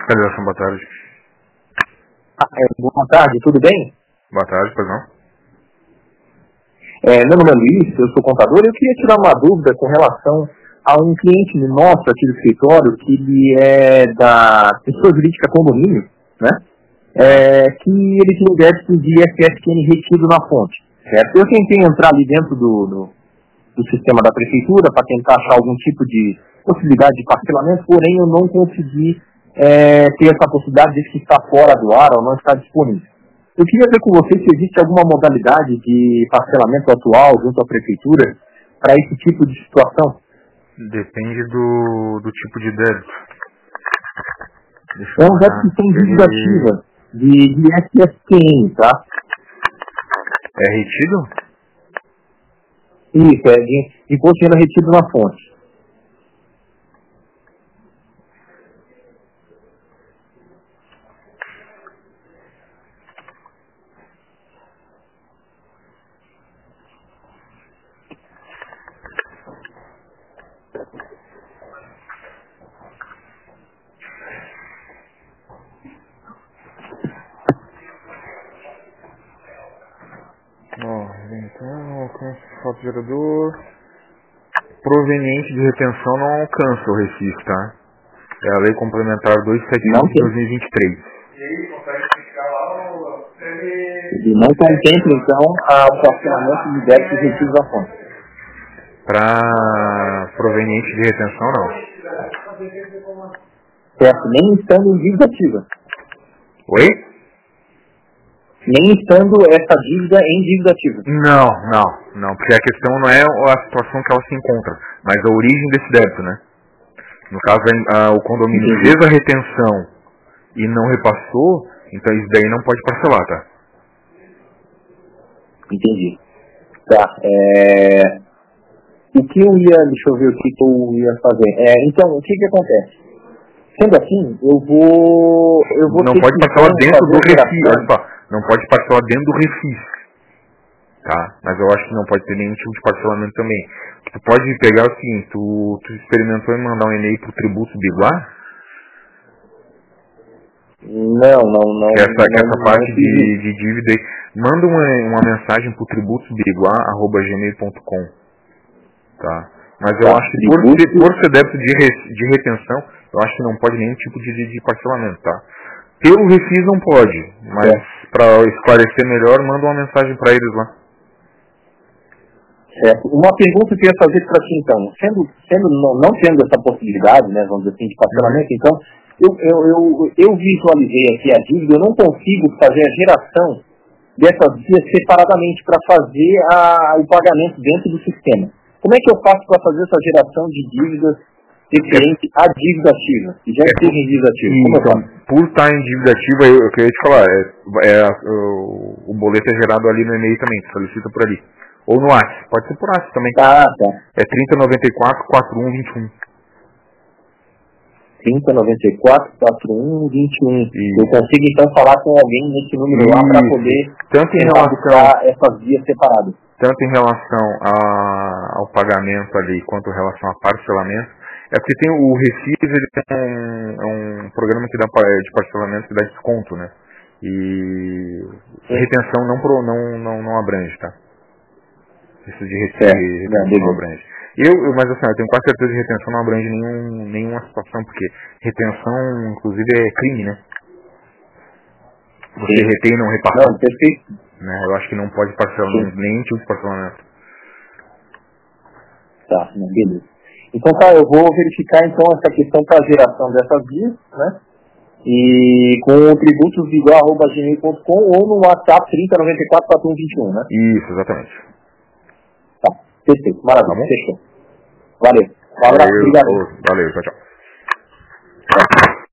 Fiscalização, boa tarde. Boa tarde, tudo bem? Boa tarde, pois não? Meu nome é Luiz, eu sou contador e eu queria tirar uma dúvida com relação a um cliente nosso aqui do escritório, que ele é da pessoa jurídica condomínio, né? Que ele tem um déficit de ISSQN retido na fonte, certo? Eu tentei entrar ali dentro do sistema da prefeitura para tentar achar algum tipo de possibilidade de parcelamento, porém eu não consegui ter essa possibilidade de que está fora do ar ou não está disponível. Eu queria ver com você se existe alguma modalidade de parcelamento atual junto à prefeitura para esse tipo de situação. Depende do tipo de débito. É um débito que tem dívida ativa de ISSQN, tá? É retido? Isso, é de imposto de renda retido na fonte. Então, alcance fato gerador proveniente de retenção não alcança o refis, tá? É a Lei Complementar 275 de 2023. Ele não contempla, então, o parcelamento de débitos retidos na fonte. Para proveniente de retenção, não. Certo, nem estando em dívida ativa. Oi? Nem estando essa dívida em dívida ativa. Não, porque a questão não é a situação que ela se encontra, mas a origem desse débito, né? No caso, o condomínio fez a retenção e não repassou, então isso daí não pode parcelar, tá? Entendi. Tá, o que eu ia, deixa eu ver o que eu ia fazer. Então, o que acontece? Sendo assim, eu vou não pode parcelar dentro do refis, olha só, não pode parcelar dentro do refis, tá? Mas eu acho que não pode ter nenhum tipo de parcelamento também. Tu pode pegar o seguinte, tu experimentou em mandar um e-mail pro Tributo Biguá? Não. Essa parte de dívida aí, manda uma mensagem pro tributosbiguá@gmail.com, tá? Mas eu acho que por ser débito de retenção, eu acho que não pode nenhum tipo de parcelamento, tá? Pelo refis não pode, mas para esclarecer melhor, manda uma mensagem para eles lá. Certo. Uma pergunta que eu ia fazer para ti, então, não tendo essa possibilidade, né, vamos dizer assim, de parcelamento, então, eu visualizei aqui a dívida, eu não consigo fazer a geração dessas vias separadamente para fazer o pagamento dentro do sistema. Como é que eu faço para fazer essa geração de dívidas referente à dívida ativa? Que já esteja em dívida ativa. Então, por estar em dívida ativa, eu queria te falar, o boleto é gerado ali no e-mail também, solicita por ali. Ou no WhatsApp, pode ser por WhatsApp também. Tá. É 3094-4121. 3094-4121. Eu consigo então falar com alguém nesse número lá para poder tanto em relação essas vias separadas. Tanto em relação ao pagamento ali, quanto em relação a parcelamento. É porque tem o refis, ele tem um programa que dá de parcelamento que dá desconto, né? E retenção não abrange, tá? Isso de retenção não abrange. Mas assim, eu tenho quase certeza que retenção não abrange nenhuma situação, porque retenção, inclusive, é crime, né? Você retém e não repassar. Não, perfeito. Né? Eu acho que não pode parcelar nenhum tipo de parcelamento. Tá, beleza. Então eu vou verificar então essa questão para a geração dessas vias, né? E com o tributosbiguá@gmail.com ou no WhatsApp 3094-4121, né? Isso, exatamente. Tá, perfeito, maravilha, tá bom? fechou. Valeu. Um abraço, obrigado. Valeu, tchau.